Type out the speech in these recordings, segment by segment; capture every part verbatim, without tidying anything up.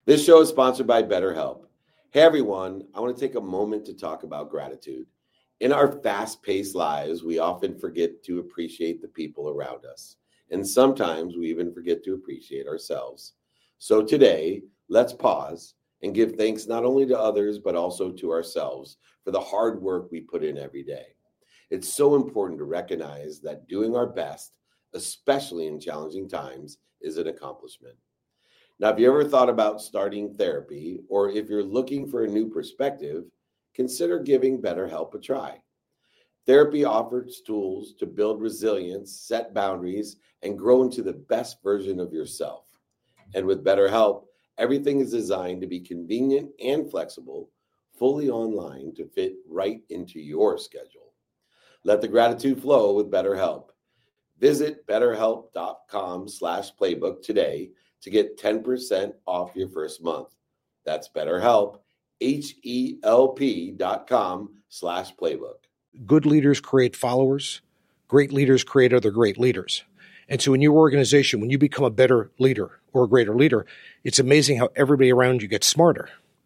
This show is sponsored by BetterHelp. Hey everyone, I want to take a moment to talk about gratitude. In our fast-paced lives, we often forget to appreciate the people around us. And sometimes we even forget to appreciate ourselves. So today, let's pause and give thanks not only to others, but also to ourselves for the hard work we put in every day. It's so important to recognize that doing our best, especially in challenging times, is an accomplishment. Now, if you ever thought about starting therapy, or if you're looking for a new perspective, consider giving BetterHelp a try. Therapy offers tools to build resilience, set boundaries, and grow into the best version of yourself. And with BetterHelp, everything is designed to be convenient and flexible, fully online to fit right into your schedule. Let the gratitude flow with BetterHelp. Visit betterhelp.com slash playbook today to get ten percent off your first month. That's BetterHelp, H-E-L-P dot com slash playbook. Good leaders create followers. Great leaders create other great leaders. And so in your organization, when you become a better leader or a greater leader, it's amazing how everybody around you gets smarter.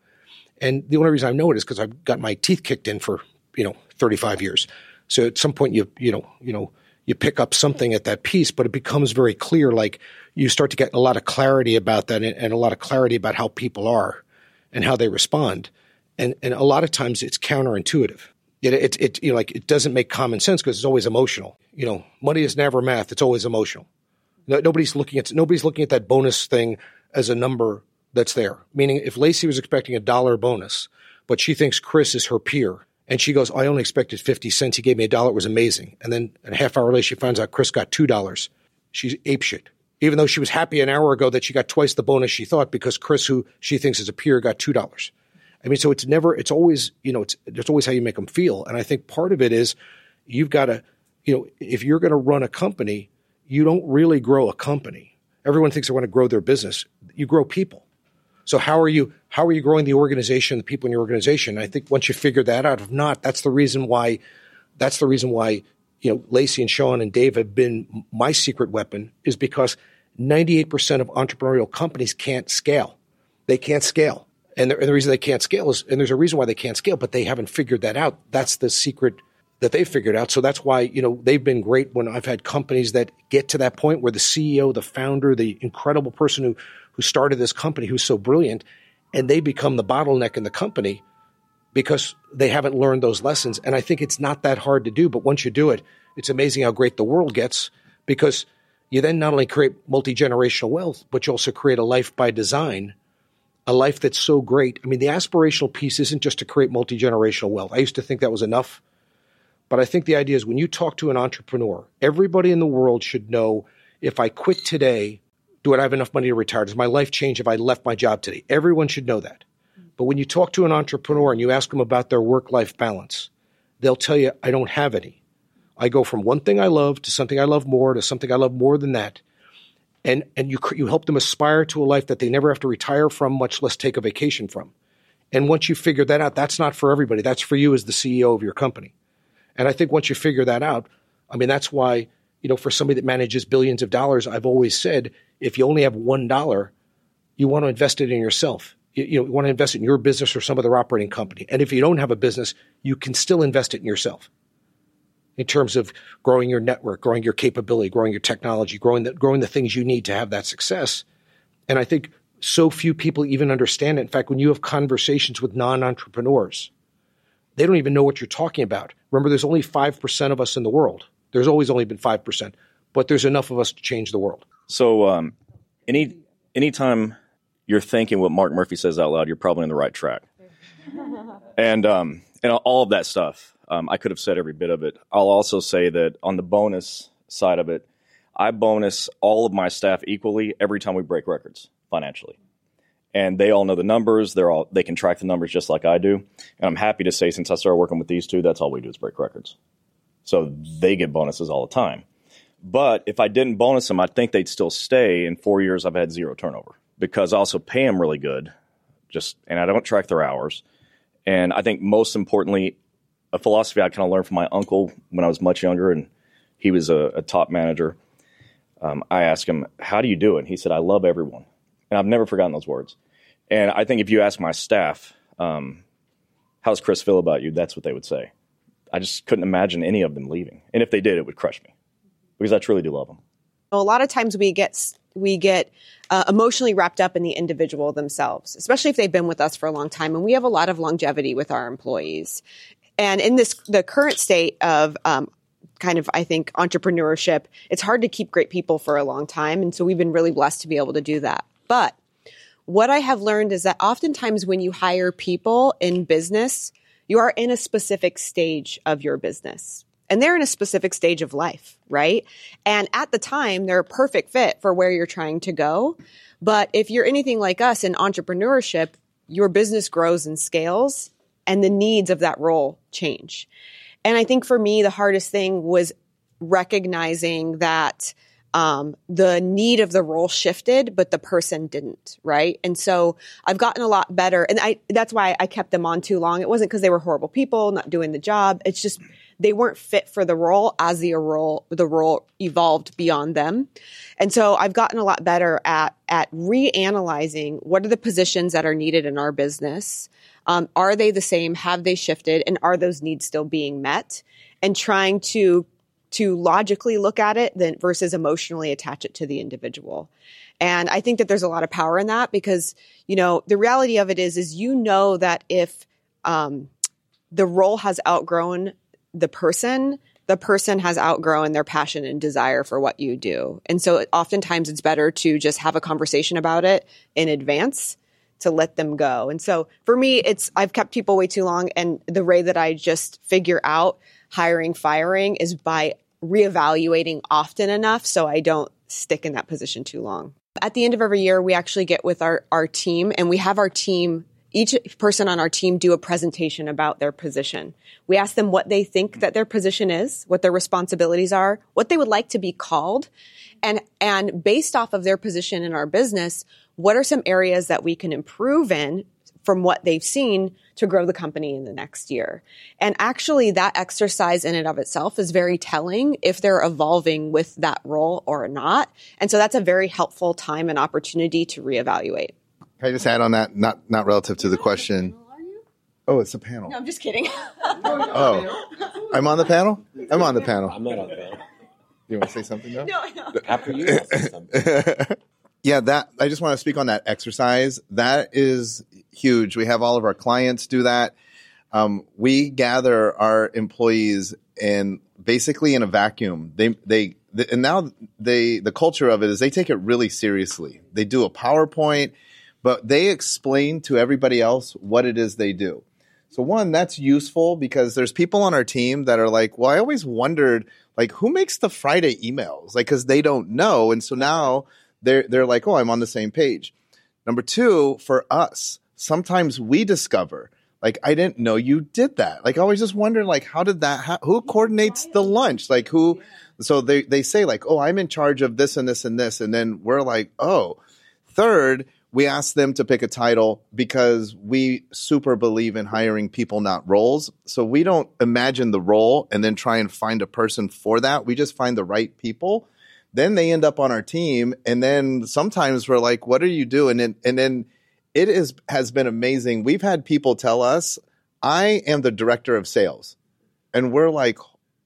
And the only reason I know it is because I've got my teeth kicked in for, you know, thirty-five years. So at some point you, you know, you know, you pick up something at that piece, but it becomes very clear, like you start to get a lot of clarity about that and, and a lot of clarity about how people are and how they respond. And and a lot of times it's counterintuitive. It, it, it you know, like it doesn't make common sense because it's always emotional. You know, money is never math. It's always emotional. No, nobody's looking at nobody's looking at that bonus thing as a number that's there. Meaning if Lacey was expecting a dollar bonus, but she thinks Chris is her peer, and she goes, I only expected fifty cents. He gave me a dollar. It was amazing. And then a half hour later, she finds out Chris got two dollars. She's apeshit. Even though she was happy an hour ago that she got twice the bonus she thought because Chris, who she thinks is a peer, got two dollars. I mean, so it's never, it's always, you know, it's, it's always how you make them feel. And I think part of it is you've got to, you know, if you're going to run a company, you don't really grow a company. Everyone thinks they want to grow their business. You grow people. So how are you, how are you growing the organization, the people in your organization? And I think once you figure that out, if not, that's the reason why, that's the reason why, you know, Lacey and Sean and Dave have been my secret weapon, is because ninety-eight percent of entrepreneurial companies can't scale. They can't scale. And the, and the reason they can't scale is, and there's a reason why they can't scale, but they haven't figured that out. That's the secret that they figured out. So that's why, you know, they've been great when I've had companies that get to that point where the C E O, the founder, the incredible person who, who started this company, who's so brilliant, and they become the bottleneck in the company because they haven't learned those lessons. And I think it's not that hard to do, but once you do it, it's amazing how great the world gets, because you then not only create multi-generational wealth, but you also create a life by design, a life that's so great. I mean, the aspirational piece isn't just to create multi-generational wealth. I used to think that was enough. But I think the idea is when you talk to an entrepreneur, everybody in the world should know, if I quit today, do I have enough money to retire? Does my life change if I left my job today? Everyone should know that. But when you talk to an entrepreneur and you ask them about their work-life balance, they'll tell you, I don't have any. I go from one thing I love to something I love more to something I love more than that. And and you you help them aspire to a life that they never have to retire from, much less take a vacation from. And once you figure that out, that's not for everybody. That's for you as the C E O of your company. And I think once you figure that out, I mean, that's why, you know, for somebody that manages billions of dollars, I've always said, if you only have one dollar, you want to invest it in yourself. You, you know, you want to invest it in your business or some other operating company. And if you don't have a business, you can still invest it in yourself in terms of growing your network, growing your capability, growing your technology, growing the, growing the things you need to have that success. And I think so few people even understand it. In fact, when you have conversations with non-entrepreneurs, they don't even know what you're talking about. Remember, there's only five percent of us in the world. There's always only been five percent, but there's enough of us to change the world. So um, any anytime you're thinking what Mark Murphy says out loud, you're probably on the right track. and um, and all of that stuff. Um, I could have said every bit of it. I'll also say that on the bonus side of it, I bonus all of my staff equally every time we break records financially. And they all know the numbers. They're all they can track the numbers just like I do. And I'm happy to say, since I started working with these two, that's all we do is break records. So they get bonuses all the time. But if I didn't bonus them, I think they'd still stay. In four years, I've had zero turnover because I also pay them really good. Just and I don't track their hours. And I think most importantly, a philosophy I kind of learned from my uncle when I was much younger, and he was a, a top manager. Um, I asked him, how do you do it? And he said, I love everyone. And I've never forgotten those words. And I think if you ask my staff, um, how's Chris feel about you? That's what they would say. I just couldn't imagine any of them leaving. And if they did, it would crush me because I truly do love them. A lot of times we get we get uh, emotionally wrapped up in the individual themselves, especially if they've been with us for a long time. And we have a lot of longevity with our employees. And in this the current state of um, kind of, I think, entrepreneurship, it's hard to keep great people for a long time. And so we've been really blessed to be able to do that. But what I have learned is that oftentimes when you hire people in business, you are in a specific stage of your business. And they're in a specific stage of life, right? And at the time, they're a perfect fit for where you're trying to go. But if you're anything like us in entrepreneurship, your business grows and scales, and the needs of that role change. And I think for me, the hardest thing was recognizing that um, the need of the role shifted, but the person didn't, right? And so I've gotten a lot better. And I, that's why I kept them on too long. It wasn't because they were horrible people, not doing the job. It's just they weren't fit for the role as the role the role evolved beyond them. And so I've gotten a lot better at at reanalyzing what are the positions that are needed in our business. Um, are they the same? Have they shifted? And are those needs still being met? And trying to to logically look at it then versus emotionally attach it to the individual. And I think that there's a lot of power in that because, you know, the reality of it is, is you know that if um, the role has outgrown the person, the person has outgrown their passion and desire for what you do. And so oftentimes it's better to just have a conversation about it in advance to let them go. And so for me, it's, I've kept people way too long. And the way that I just figure out hiring, firing is by reevaluating often enough so I don't stick in that position too long. At the end of every year, we actually get with our, our team and we have our team, each person on our team do a presentation about their position. We ask them what they think that their position is, what their responsibilities are, what they would like to be called. And, and based off of their position in our business, what are some areas that we can improve in from what they've seen to grow the company in the next year. And actually that exercise in and of itself is very telling if they're evolving with that role or not. And so that's a very helpful time and opportunity to reevaluate. Can I just add on that, not not relative to the question? Oh, it's a panel. No, I'm just kidding. Oh, I'm on the panel? I'm on the panel. I'm not on the panel. You want to say something though? No, no. After you, I'll say something. Yeah, that I just want to speak on that exercise. That is huge. We have all of our clients do that. Um, we gather our employees and basically in a vacuum. They they and now they the culture of it is they take it really seriously. They do a PowerPoint, but they explain to everybody else what it is they do. So one, that's useful because there's people on our team that are like, well, I always wondered, like, who makes the Friday emails? Like, because they don't know. And so now they're they're like, oh, I'm on the same page. Number two, for us, sometimes we discover, like, I didn't know you did that. Like, I was just wondering, like, how did that, ha- who coordinates the lunch? Like, who, so they, they say, like, oh, I'm in charge of this and this and this. And then we're like, oh. Third, we ask them to pick a title because we super believe in hiring people, not roles. So we don't imagine the role and then try and find a person for that. We just find the right people. Then they end up on our team. And then sometimes we're like, what are you doing? And, and then it is, has been amazing. We've had people tell us, I am the director of sales. And we're like,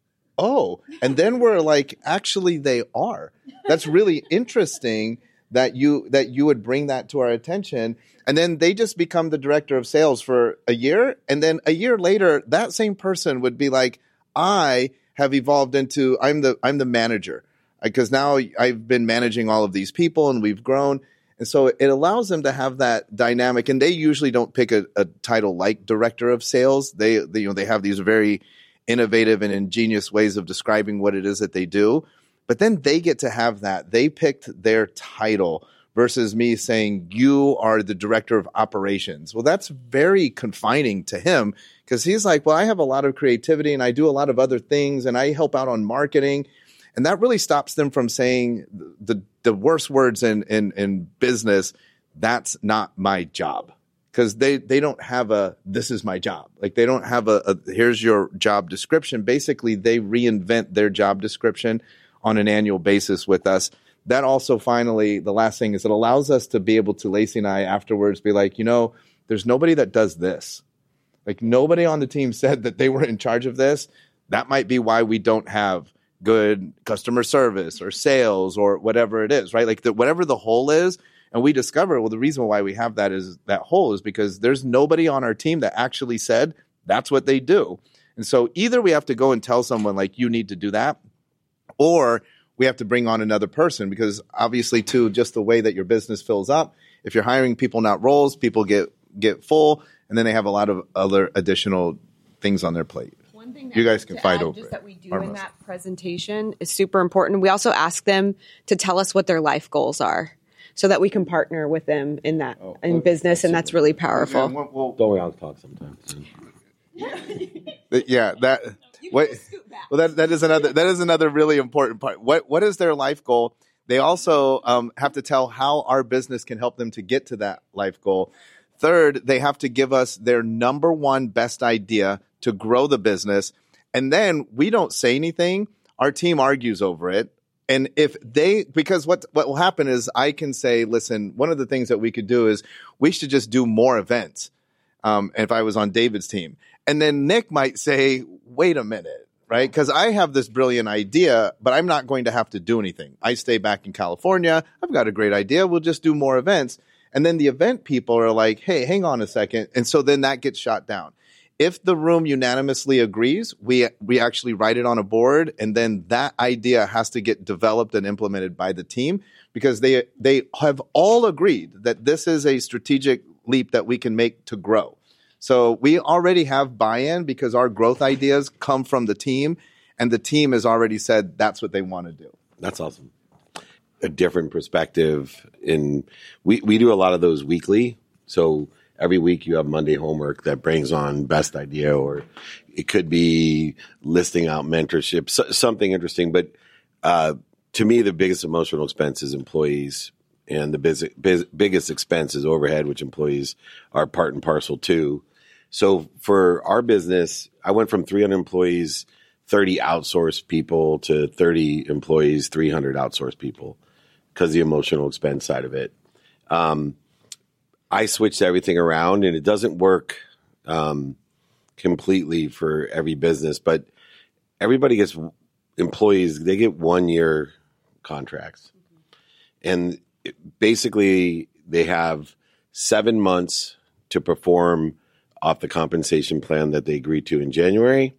oh. And then we're like, actually, they are. That's really interesting that you that you would bring that to our attention. And then they just become the director of sales for a year. And then a year later, that same person would be like, I have evolved into, I'm the I'm the manager. Because now I've been managing all of these people and we've grown. And so it allows them to have that dynamic. And they usually don't pick a, a title like director of sales. They, they, you know, they have these very innovative and ingenious ways of describing what it is that they do. But then they get to have that. They picked their title versus me saying, you are the director of operations. Well, that's very confining to him because he's like, well, I have a lot of creativity and I do a lot of other things and I help out on marketing. And that really stops them from saying the, the worst words in, in, in business, that's not my job. Because they, they don't have a, this is my job. Like they don't have a, a, here's your job description. Basically, they reinvent their job description on an annual basis with us. that also finally, the last thing is it allows us to be able to, Lacey and I afterwards be like, you know, there's nobody that does this. Like nobody on the team said that they were in charge of this. That might be why we don't have good customer service or sales or whatever it is, right? Like the, whatever the hole is. And we discover, well, the reason why we have that is that hole is because there's nobody on our team that actually said that's what they do. And so either we have to go and tell someone like, you need to do that, or we have to bring on another person, because obviously too, just the way that your business fills up, if you're hiring people, not roles, people get, get full, and then they have a lot of other additional things on their plate. One thing that you guys can fight over just it. that we do in that presentation is super important. We also ask them to tell us what their life goals are, so that we can partner with them in that Oh, in well, business, and that's really powerful. And what- well, Don't we all talk sometimes? yeah, that. What, well, that that is another that is another really important part. What what is their life goal? They also um, have to tell how our business can help them to get to that life goal. Third, they have to give us their number one best idea to grow the business, and then we don't say anything. Our team argues over it. And if they, because what, what will happen is I can say, listen, one of the things that we could do is we should just do more events. Um, if I was on David's team, and then Nick might say, wait a minute, right? Because I have this brilliant idea, but I'm not going to have to do anything. I stay back in California. I've got a great idea. We'll just do more events. And then the event people are like, hey, hang on a second. And so then that gets shot down. If the room unanimously agrees, we we actually write it on a board, and then that idea has to get developed and implemented by the team, because they they have all agreed that this is a strategic leap that we can make to grow. So we already have buy-in because our growth ideas come from the team, and the team has already said that's what they want to do. That's awesome. A different perspective. In we, we do a lot of those weekly. So every week you have Monday homework that brings on best idea, or it could be listing out mentorship, so, something interesting. But uh, to me, the biggest emotional expense is employees, and the biz, biz, biggest expense is overhead, which employees are part and parcel to. So for our business, I went from three hundred employees, thirty outsourced people, to thirty employees, three hundred outsourced people, because the emotional expense side of it. Um, I switched everything around, and it doesn't work um, completely for every business, but everybody gets employees, they get one year contracts. And basically they have seven months to perform off the compensation plan that they agreed to in January.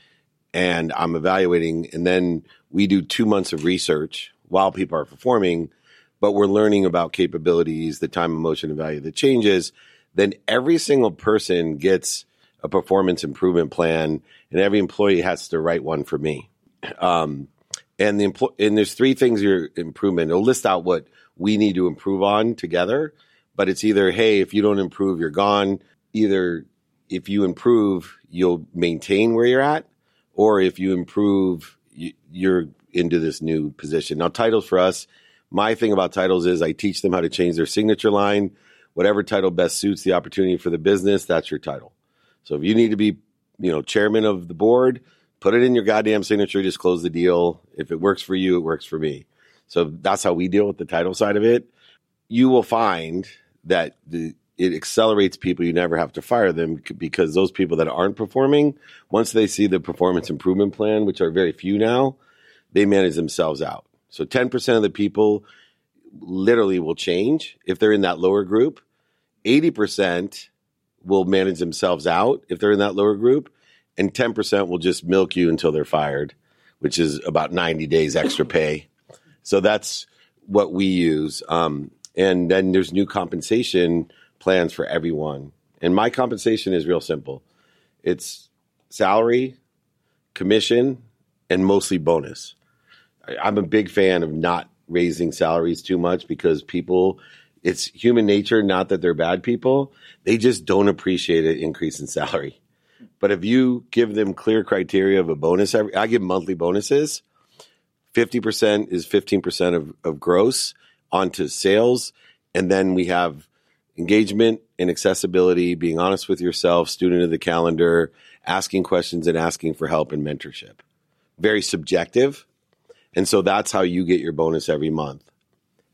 And I'm evaluating, and then we do two months of research while people are performing, but we're learning about capabilities, the time, emotion, and value that changes. Then every single person gets a performance improvement plan, and every employee has to write one for me. Um, and the empl- and there's three things your improvement. It'll list out what we need to improve on together, but it's either, hey, if you don't improve, you're gone. Either if you improve, you'll maintain where you're at, or if you improve, you're into this new position. Now, titles for us, my thing about titles is I teach them how to change their signature line. Whatever title best suits the opportunity for the business, that's your title. So if you need to be, you know, chairman of the board, put it in your goddamn signature, just close the deal. If it works for you, it works for me. So that's how we deal with the title side of it. You will find that the, it accelerates people. You never have to fire them, because those people that aren't performing, once they see the performance improvement plan, which are very few now, they manage themselves out. So ten percent of the people literally will change if they're in that lower group. eighty percent will manage themselves out if they're in that lower group. And ten percent will just milk you until they're fired, which is about ninety days extra pay. So that's what we use. Um, and then there's new compensation plans for everyone. And my compensation is real simple. It's salary, commission, and mostly bonus. I'm a big fan of not raising salaries too much, because people, it's human nature, not that they're bad people. They just don't appreciate an increase in salary. But if you give them clear criteria of a bonus, every, I give monthly bonuses. fifty percent is fifteen percent of, of gross onto sales. And then we have engagement and accessibility, being honest with yourself, student of the calendar, asking questions and asking for help and mentorship. Very subjective. And so that's how you get your bonus every month.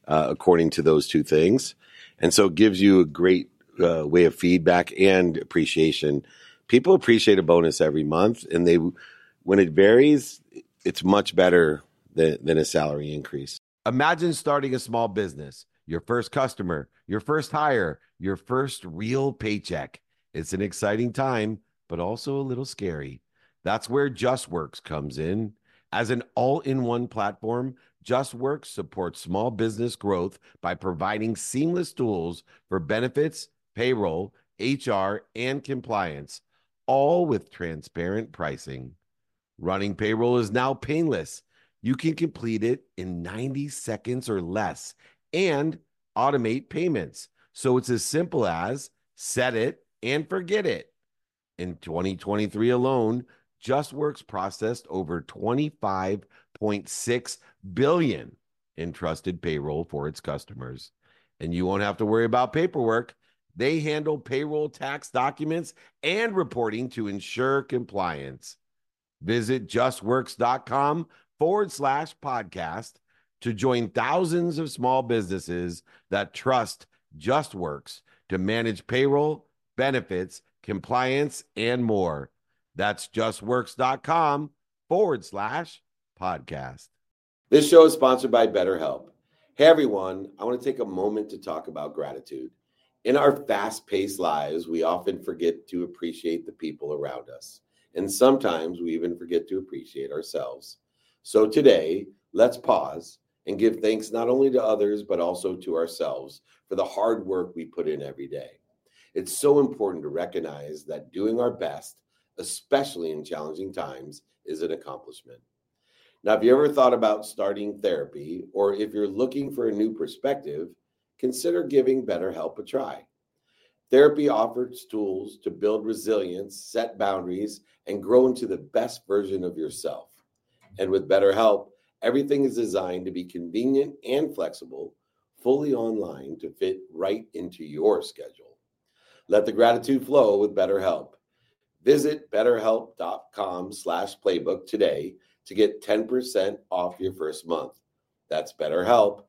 uh, according to those two things. And so it gives you a great uh, way of feedback and appreciation. People appreciate a bonus every month, and they, when it varies, it's much better than, than a salary increase. Imagine starting a small business, your first customer, your first hire, your first real paycheck. It's an exciting time, but also a little scary. That's where JustWorks comes in. As an all-in-one platform, JustWorks supports small business growth by providing seamless tools for benefits, payroll, H R, and compliance, all with transparent pricing. Running payroll is now painless. You can complete it in ninety seconds or less and automate payments. So it's as simple as set it and forget it. In twenty twenty-three alone, JustWorks processed over twenty-five point six billion dollars in trusted payroll for its customers. And you won't have to worry about paperwork. They handle payroll tax documents and reporting to ensure compliance. Visit justworks.com forward slash podcast to join thousands of small businesses that trust JustWorks to manage payroll, benefits, compliance, and more. That's justworks.com forward slash podcast. This show is sponsored by BetterHelp. Hey, everyone. I want to take a moment to talk about gratitude. In our fast-paced lives, we often forget to appreciate the people around us. And sometimes we even forget to appreciate ourselves. So today, let's pause and give thanks not only to others, but also to ourselves for the hard work we put in every day. It's so important to recognize that doing our best, especially in challenging times, is an accomplishment. Now, if you ever thought about starting therapy, or if you're looking for a new perspective, consider giving BetterHelp a try. Therapy offers tools to build resilience, set boundaries, and grow into the best version of yourself. And with BetterHelp, everything is designed to be convenient and flexible, fully online to fit right into your schedule. Let the gratitude flow with BetterHelp. Visit betterhelp.com slash playbook today to get ten percent off your first month. That's BetterHelp,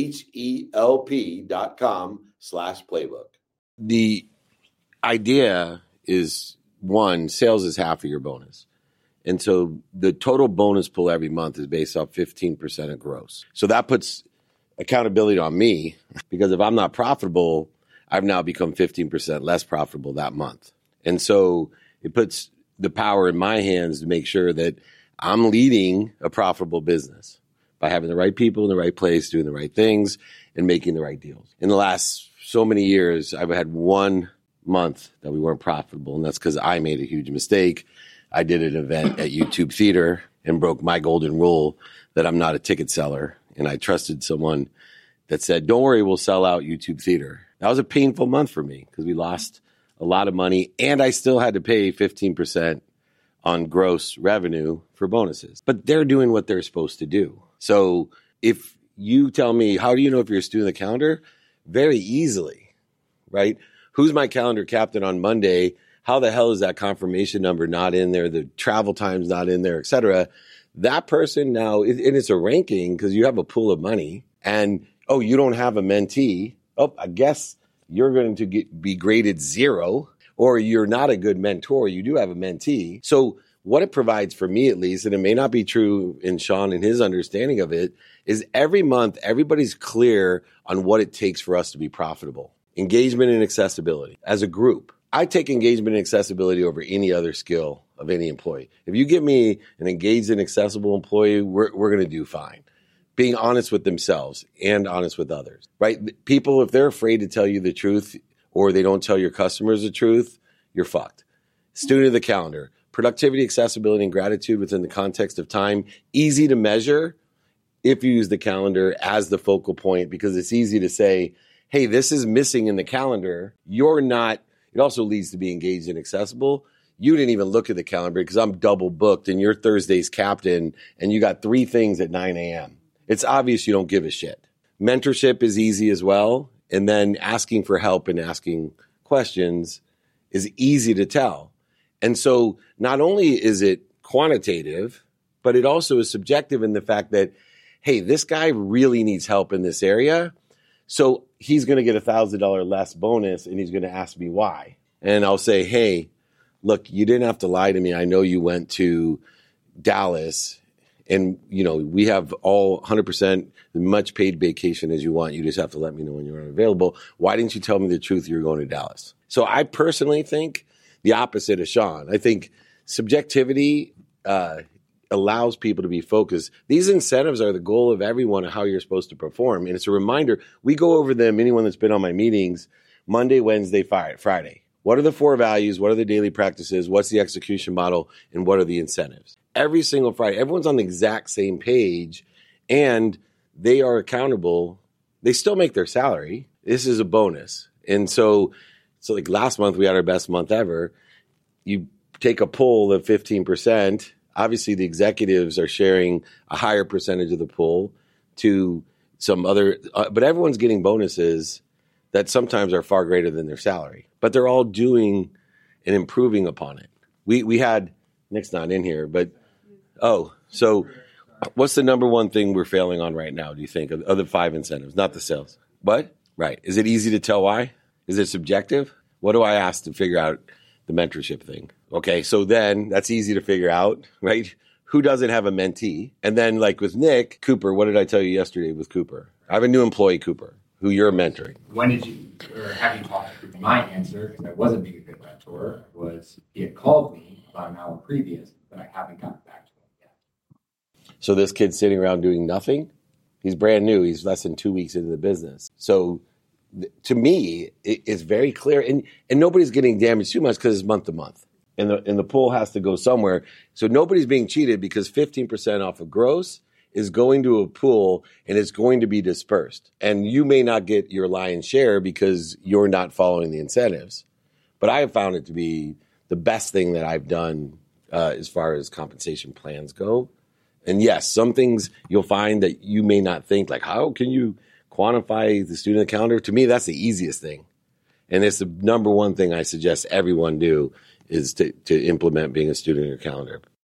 H-E-L-P dot com slash playbook. The idea is, one, sales is half of your bonus. And so the total bonus pool every month is based off fifteen percent of gross. So that puts accountability on me, because if I'm not profitable, I've now become fifteen percent less profitable that month. And so it puts the power in my hands to make sure that I'm leading a profitable business by having the right people in the right place, doing the right things, and making the right deals. In the last so many years, I've had one month that we weren't profitable, and that's because I made a huge mistake. I did an event at YouTube Theater and broke my golden rule that I'm not a ticket seller, and I trusted someone that said, don't worry, we'll sell out YouTube Theater. That was a painful month for me because we lost a lot of money, and I still had to pay fifteen percent on gross revenue for bonuses. But they're doing what they're supposed to do. So if you tell me, how do you know if you're a student of the calendar? Very easily, right? Who's my calendar captain on Monday? How the hell is that confirmation number not in there? The travel time's not in there, et cetera. That person now, and it's a ranking because you have a pool of money, and, oh, you don't have a mentee. Oh, I guess you're going to get, be graded zero, or you're not a good mentor. You do have a mentee. So what it provides for me, at least, and it may not be true in Sean and his understanding of it, is every month, everybody's clear on what it takes for us to be profitable. Engagement and accessibility as a group. I take engagement and accessibility over any other skill of any employee. If you give me an engaged and accessible employee, we're, we're going to do fine. Being honest with themselves and honest with others, right? People, if they're afraid to tell you the truth or they don't tell your customers the truth, you're fucked. Student of the calendar, productivity, accessibility, and gratitude within the context of time. Easy to measure if you use the calendar as the focal point, because it's easy to say, hey, this is missing in the calendar. You're not. It also leads to be engaged and accessible. You didn't even look at the calendar because I'm double booked and you're Thursday's captain and you got three things at nine a.m. It's obvious you don't give a shit. Mentorship is easy as well. And then asking for help and asking questions is easy to tell. And so not only is it quantitative, but it also is subjective in the fact that, hey, this guy really needs help in this area. So he's going to get a one thousand dollars less bonus, and he's going to ask me why. And I'll say, hey, look, you didn't have to lie to me. I know you went to Dallas, and, you know, we have all one hundred percent as much paid vacation as you want. You just have to let me know when you're unavailable. Why didn't you tell me the truth? You're going to Dallas. So I personally think the opposite of Sean. I think subjectivity uh, allows people to be focused. These incentives are the goal of everyone of how you're supposed to perform. And it's a reminder. We go over them, anyone that's been on my meetings, Monday, Wednesday, Friday. What are the four values? What are the daily practices? What's the execution model? And what are the incentives? Every single Friday, everyone's on the exact same page, and they are accountable. They still make their salary. This is a bonus. And so, so like last month, we had our best month ever. You take a poll of fifteen percent. Obviously, the executives are sharing a higher percentage of the pool to some other, uh, but everyone's getting bonuses that sometimes are far greater than their salary. But they're all doing and improving upon it. We we had, Nick's not in here, but, oh, so what's the number one thing we're failing on right now, do you think, of, of the five incentives, not the sales? What? Right. Is it easy to tell why? Is it subjective? What do I ask to figure out the mentorship thing? Okay, so then that's easy to figure out, right? Who doesn't have a mentee? And then like with Nick, Cooper, what did I tell you yesterday with Cooper? I have a new employee, Cooper, who you're mentoring. When did you, or have you talked to Cooper? My answer, because I wasn't being a good mentor, was he had called me about an hour previous, but I haven't gotten back to him yet. So this kid's sitting around doing nothing? He's brand new. He's less than two weeks into the business. So th- to me, it, it's very clear. And, and nobody's getting damaged too much because it's month to month. And the, and the pool has to go somewhere. So nobody's being cheated because fifteen percent off of gross is going to a pool and it's going to be dispersed. And you may not get your lion's share because you're not following the incentives. But I have found it to be the best thing that I've done uh, as far as compensation plans go. And yes, some things you'll find that you may not think, like, how can you quantify the student calendar? To me, that's the easiest thing. And it's the number one thing I suggest everyone do is to, to implement being a student in your calendar.